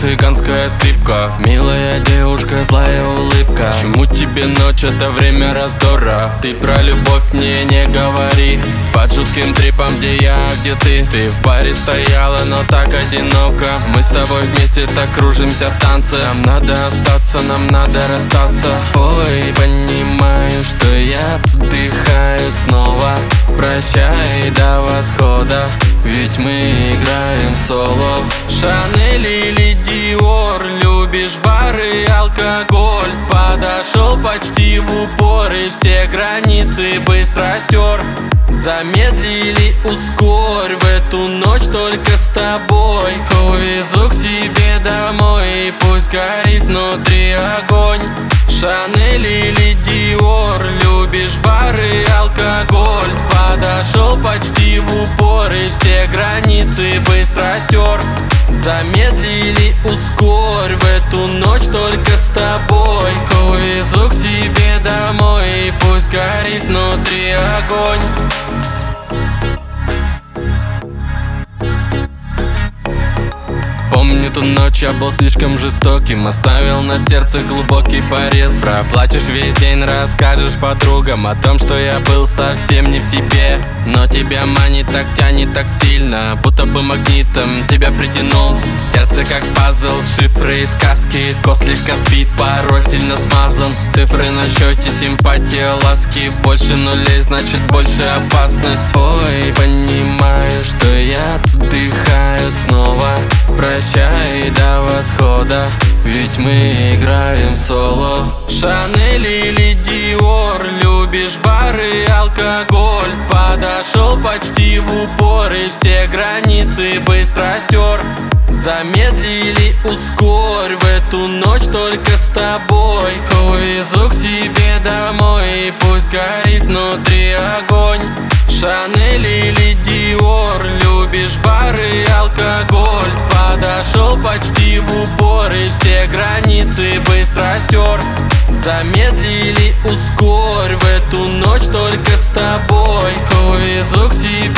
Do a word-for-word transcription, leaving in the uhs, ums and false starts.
цыганская скрипка. Милая девушка, злая улыбка. Чему тебе ночь, это время раздора? Ты про любовь мне не говори. Под жутким трипом, где я, где ты. Ты в баре стояла, но так одиноко. Мы с тобой вместе так кружимся в танце. Нам надо остаться, нам надо расстаться. Ой, понимаю, что я вдыхаю снова. Прощай до восхода, ведь мы играем соло. Шанель или Диор, любишь бары, алкоголь. Подошел почти в упор и все границы быстро стер. Замедлили, ускорь, в эту ночь только с тобой. Увезу к себе домой, и пусть горит внутри огонь. Шанель или Диор, любишь бары, алкоголь. Подошел почти в упор и все границы быстро стер. Замедлили, ускорь, в эту ночь только с тобой. Увезу к себе домой, и пусть горит внутри огонь. Помню ту ночь, я был слишком жестоким. Оставил на сердце глубокий порез. Проплачешь весь день, расскажешь подругам о том, что я был совсем не в себе. Но тебя манит, так тянет так сильно, будто бы магнитом тебя притянул. Сердце как пазл, шифры и сказки. Кос слегка сбит, порой сильно смазан. Цифры на счете, симпатия, ласки. Больше нулей, значит больше опасность. Ой, понимаю, что я вдыхаю снова. Прощай до восхода, ведь мы играем соло. Шанель или Диор, любишь бары, алкоголь. Подошел почти в упор и все границы быстро стер. Замедлили, ускорь, в эту ночь только с тобой. Увезу к себе домой, и пусть горит внутри огонь. Шанель или Диор, любишь бары, алкоголь. Подошел почти в упор и все границы быстро стер. Замедлили, ускорь, в эту ночь только с тобой. Увезу к себе